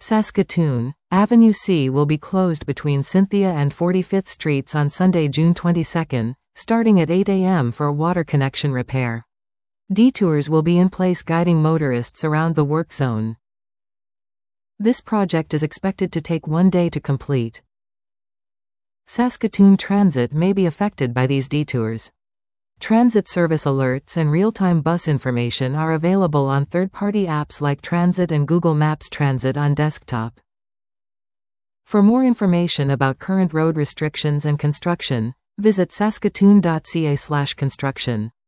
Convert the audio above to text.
Saskatoon, Avenue C will be closed between Cynthia and 45th Streets on Sunday, June 22, starting at 8 a.m. for water connection repair. Detours will be in place guiding motorists around the work zone. This project is expected to take 1 day to complete. Saskatoon Transit may be affected by these detours. Transit service alerts and real-time bus information are available on third-party apps like Transit and Google Maps Transit on desktop. For more information about current road restrictions and construction, visit saskatoon.ca/construction.